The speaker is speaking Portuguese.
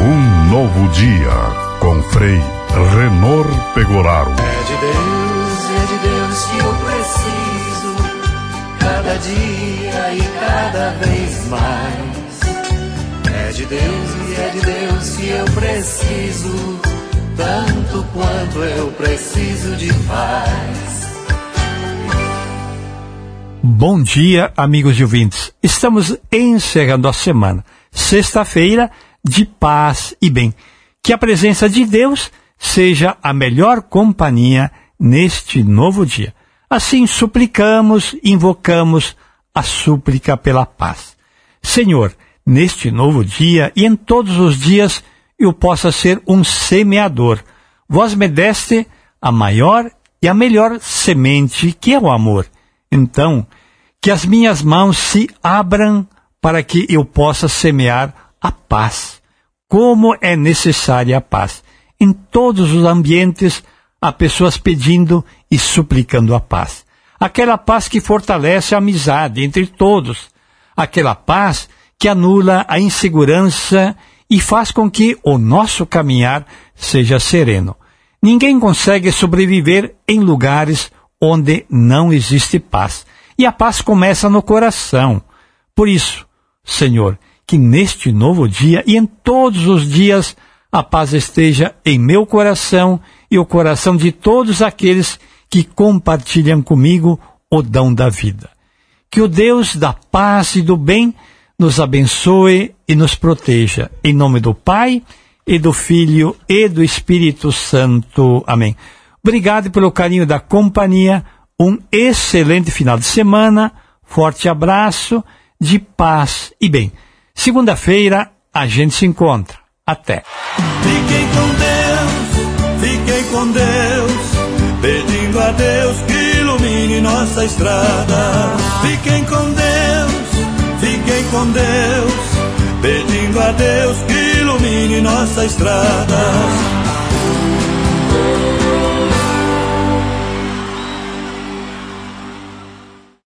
Um novo dia, com Frei Renor Pegoraro. É de Deus que eu preciso, cada dia e cada vez mais. É de Deus que eu preciso, tanto quanto eu preciso de paz. Bom dia, amigos e ouvintes. Estamos encerrando a semana, sexta-feira, de paz e bem. Que a presença de Deus seja a melhor companhia neste novo dia. Assim suplicamos, invocamos a súplica pela paz. Senhor, neste novo dia e em todos os dias eu possa ser um semeador. Vós me deste a maior e a melhor semente, que é o amor. Então, que as minhas mãos se abram para que eu possa semear a paz. Como é necessária a paz. Em todos os ambientes, há pessoas pedindo e suplicando a paz. Aquela paz que fortalece a amizade entre todos. Aquela paz que anula a insegurança e faz com que o nosso caminhar seja sereno. Ninguém consegue sobreviver em lugares onde não existe paz. E a paz começa no coração. Por isso, Senhor, que neste novo dia e em todos os dias a paz esteja em meu coração e o coração de todos aqueles que compartilham comigo o dom da vida. Que o Deus da paz e do bem nos abençoe e nos proteja. Em nome do Pai, e do Filho, e do Espírito Santo. Amém. Obrigado pelo carinho da companhia. Um excelente final de semana. Forte abraço, de paz e bem. Segunda-feira, a gente se encontra. Até. Fiquem com Deus, pedindo a Deus que ilumine nossa estrada. Fiquem com Deus, pedindo a Deus que ilumine nossa estrada.